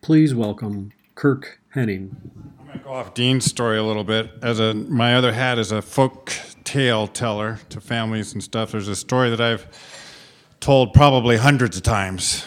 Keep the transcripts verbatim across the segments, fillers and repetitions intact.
Please welcome Kirk Henning. I'm going to go off Dean's story a little bit. As a, my other hat is a folk tale teller to families and stuff. There's a story that I've told probably hundreds of times.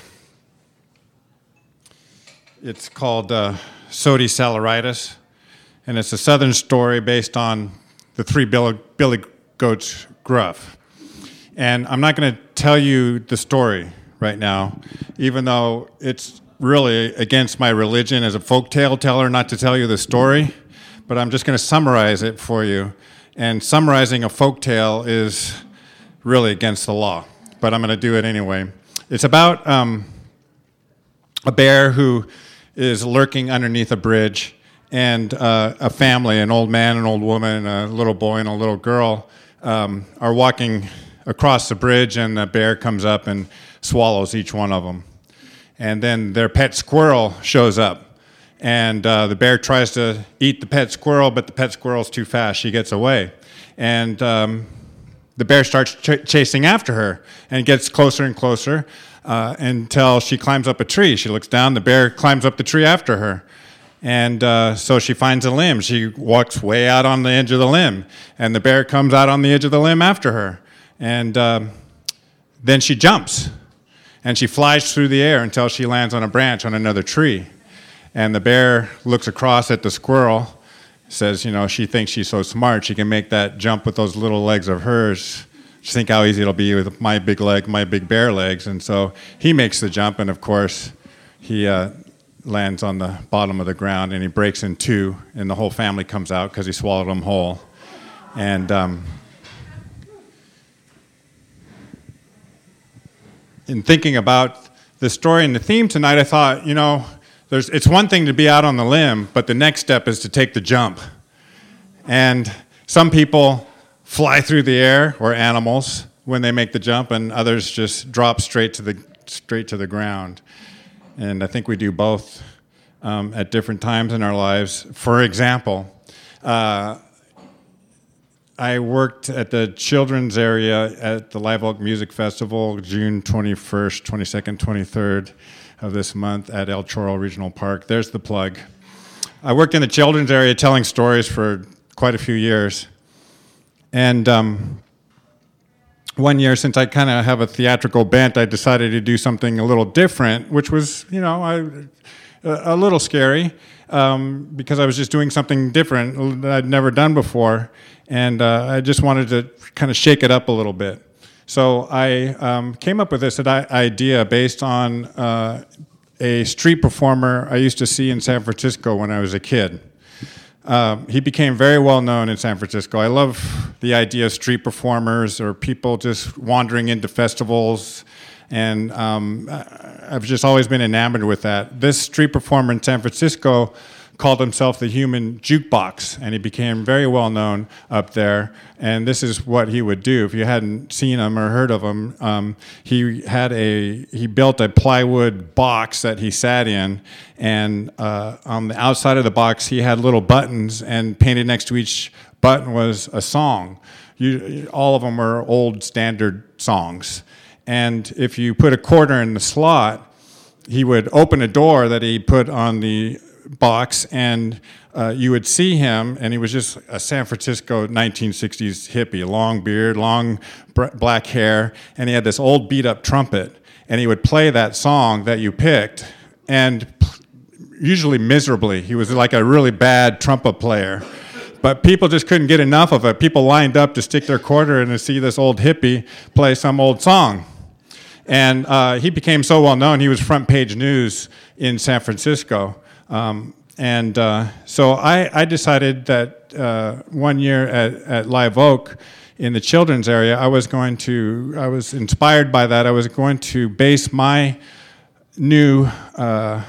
It's called uh, Sodi Salaritis, and it's a southern story based on the three Billy, Billy Goats Gruff. And I'm not going to tell you the story right now, even though it's really against my religion as a folktale teller not to tell you the story, but I'm just going to summarize it for you. And summarizing a folktale is really against the law, but I'm going to do it anyway. It's about um, a bear who is lurking underneath a bridge, and uh, a family, an old man, an old woman, a little boy, and a little girl um, are walking across the bridge, and the bear comes up and swallows each one of them. And then their pet squirrel shows up, and uh, the bear tries to eat the pet squirrel, but the pet squirrel's too fast. She gets away. And um, the bear starts ch- chasing after her and gets closer and closer uh, until she climbs up a tree. She looks down, the bear climbs up the tree after her. And uh, so she finds a limb. She walks way out on the edge of the limb, and the bear comes out on the edge of the limb after her. And um, then she jumps, and she flies through the air until she lands on a branch on another tree. And the bear looks across at the squirrel, says, you know, she thinks she's so smart, she can make that jump with those little legs of hers. Just think how easy it'll be with my big leg, my big bear legs. And so he makes the jump, and of course, he uh, lands on the bottom of the ground, and he breaks in two, and the whole family comes out because he swallowed them whole. And um, in thinking about the story and the theme tonight, I thought, you know, there's, it's one thing to be out on the limb, but the next step is to take the jump. And some people fly through the air, or animals, when they make the jump, and others just drop straight to the straight to the ground. And I think we do both um, at different times in our lives. For example, uh, I worked at the children's area at the Live Oak Music Festival, June twenty-first, twenty-second, twenty-third of this month at El Chorro Regional Park. There's the plug. I worked in the children's area telling stories for quite a few years. And um, one year, since I kind of have a theatrical bent, I decided to do something a little different, which was, you know, I, a, a little scary um, because I was just doing something different that I'd never done before. And uh, I just wanted to kind of shake it up a little bit. So I um, came up with this idea based on uh, a street performer I used to see in San Francisco when I was a kid. Uh, he became very well known in San Francisco. I love the idea of street performers or people just wandering into festivals, and um, I've just always been enamored with that. This street performer in San Francisco called himself the Human Jukebox, and he became very well known up there. And this is what he would do. If you hadn't seen him or heard of him, um, he had a he built a plywood box that he sat in, and uh, on the outside of the box he had little buttons, and painted next to each button was a song. You, all of them were old standard songs. And if you put a quarter in the slot, he would open a door that he put on the box, and uh, you would see him, and he was just a San Francisco nineteen sixties hippie, long beard, long br- black hair, and he had this old beat-up trumpet, and he would play that song that you picked, and usually miserably. He was like a really bad trumpet player, but people just couldn't get enough of it. People lined up to stick their quarter in to see this old hippie play some old song. And uh, he became so well known, he was front page news in San Francisco. Um, and uh, so I, I decided that uh, one year at, at Live Oak in the children's area, I was going to, I was inspired by that. I was going to base my new, uh,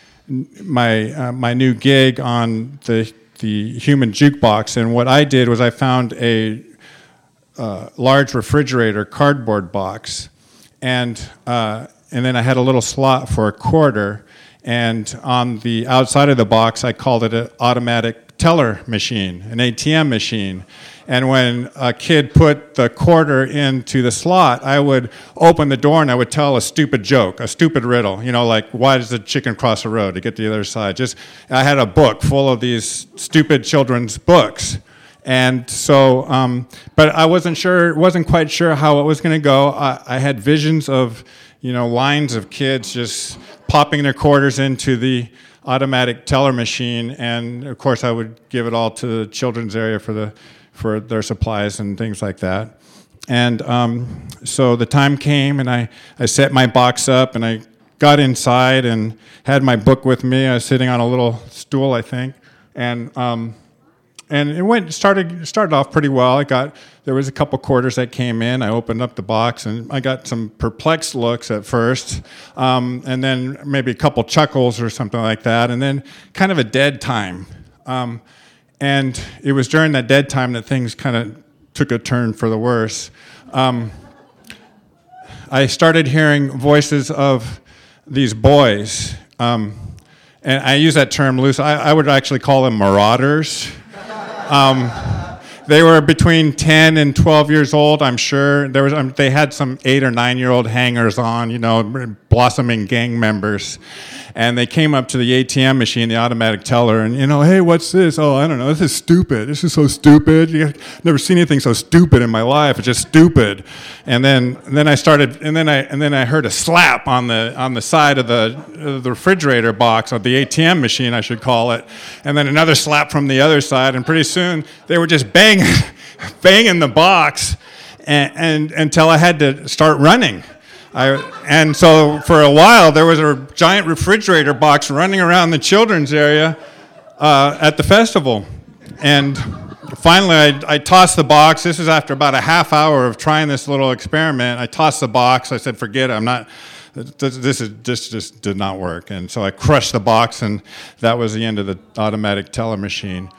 my uh, my new gig on the the Human Jukebox. And what I did was I found a uh, large refrigerator cardboard box, and uh, and then I had a little slot for a quarter. And on the outside of the box, I called it an automatic teller machine, an A T M machine. And when a kid put the quarter into the slot, I would open the door and I would tell a stupid joke, a stupid riddle. You know, like, why does the chicken cross the road to get to the other side? Just, I had a book full of these stupid children's books. And so, um, but I wasn't sure, wasn't quite sure how it was going to go. I, I had visions of, you know, lines of kids just popping their quarters into the automatic teller machine. And of course, I would give it all to the children's area for the for their supplies and things like that. And um, so the time came, and I, I set my box up, and I got inside and had my book with me. I was sitting on a little stool, I think, and um, and it went started started off pretty well. I got there was a couple quarters that came in. I opened up the box, and I got some perplexed looks at first, um, and then maybe a couple chuckles or something like that, and then kind of a dead time. Um, And it was during that dead time that things kind of took a turn for the worse. Um, I started hearing voices of these boys, um, and I use that term loose. I, I would actually call them marauders. Um, they were between ten and twelve years old, I'm sure. There was um, they had some eight or nine year old hangers on, you know, blossoming gang members. And they came up to the A T M machine, the automatic teller, and, you know, hey, what's this? Oh, I don't know. This is stupid. This is so stupid. I've never seen anything so stupid in my life. It's just stupid. And then, and then I started, and then I, and then I heard a slap on the on the side of the of the refrigerator box of the A T M machine, I should call it. And then another slap from the other side, and pretty soon they were just banging, banging the box, and, and until I had to start running. I, and so for a while, there was a giant refrigerator box running around the children's area uh, at the festival. And finally, I, I tossed the box. This is after about a half hour of trying this little experiment. I tossed the box. I said, forget it. I'm not, this, this, is, this just did not work. And so I crushed the box, and that was the end of the automatic teller machine.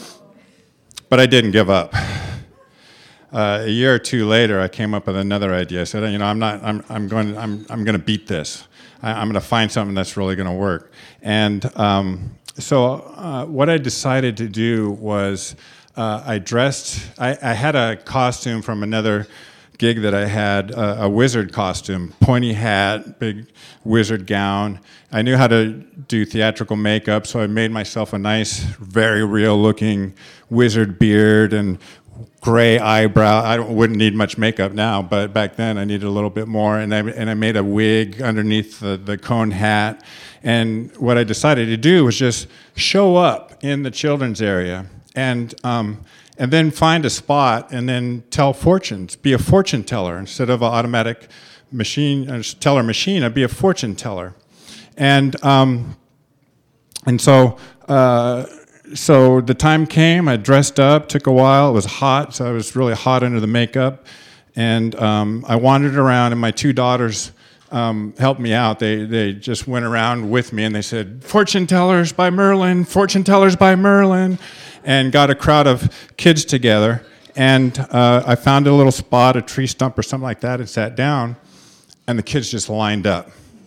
But I didn't give up. Uh, a year or two later, I came up with another idea. I said, you know, I'm not, I'm, I'm going, I'm, I'm going to beat this. I, I'm going to find something that's really going to work. And um, so, uh, what I decided to do was, uh, I dressed. I, I had a costume from another gig that I had, uh, a wizard costume, pointy hat, big wizard gown. I knew how to do theatrical makeup, so I made myself a nice, very real-looking wizard beard and gray eyebrow. I don't, wouldn't need much makeup now, but back then I needed a little bit more. And I and I made a wig underneath the, the cone hat. And what I decided to do was just show up in the children's area and um, and then find a spot and then tell fortunes. Be a fortune teller instead of an automatic machine uh, teller machine. I'd be a fortune teller. And um, and so. Uh, So the time came, I dressed up, took a while, it was hot, so I was really hot under the makeup, and um, I wandered around, and my two daughters um, helped me out. They they just went around with me, and they said, "Fortune tellers by Merlin, fortune tellers by Merlin," and got a crowd of kids together, and uh, I found a little spot, a tree stump or something like that, and sat down, and the kids just lined up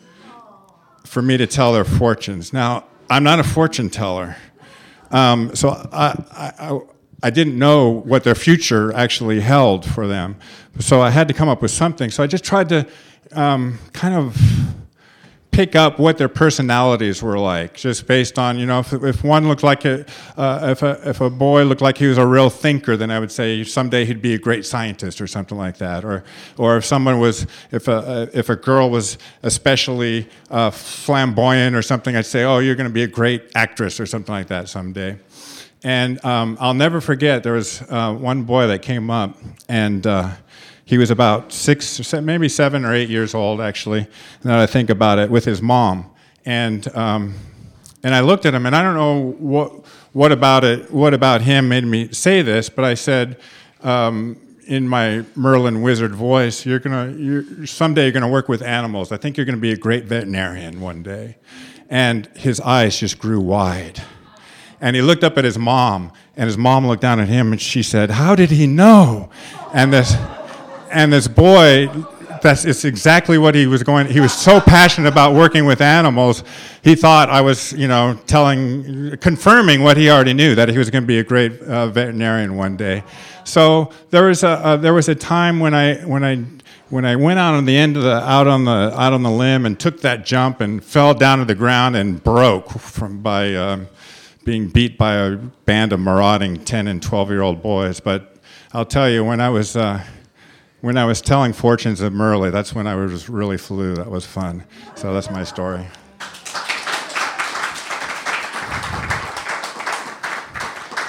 for me to tell their fortunes. Now, I'm not a fortune teller. Um, so I, I, I didn't know what their future actually held for them. So I had to come up with something. So I just tried to um, kind of pick up what their personalities were like, just based on, you know, if, if one looked like a, uh, if a if a boy looked like he was a real thinker, then I would say someday he'd be a great scientist or something like that. Or or if someone was, if a if a girl was especially uh, flamboyant or something, I'd say, oh, you're going to be a great actress or something like that someday. And um, I'll never forget, there was uh, one boy that came up, and uh, he was about six, or seven, maybe seven or eight years old, actually, now that I think about it, with his mom. And um, and I looked at him, and I don't know what what about it, what about him made me say this, but I said, um, in my Merlin wizard voice, you're gonna, you're, someday you're gonna work with animals. I think you're gonna be a great veterinarian one day. And his eyes just grew wide. And he looked up at his mom, and his mom looked down at him, and she said, "How did he know?" And this... And this boy, that's it's exactly what he was going. He was so passionate about working with animals. He thought I was, you know, telling, confirming what he already knew, that he was going to be a great uh, veterinarian one day. So there was a uh, there was a time when I when I when I went out on the end of the out on the out on the limb and took that jump and fell down to the ground and broke from by um, being beat by a band of marauding ten and twelve year old boys. But I'll tell you, when I was uh, when I was telling fortunes at Murley, that's when I was really flew. That was fun. So that's my story.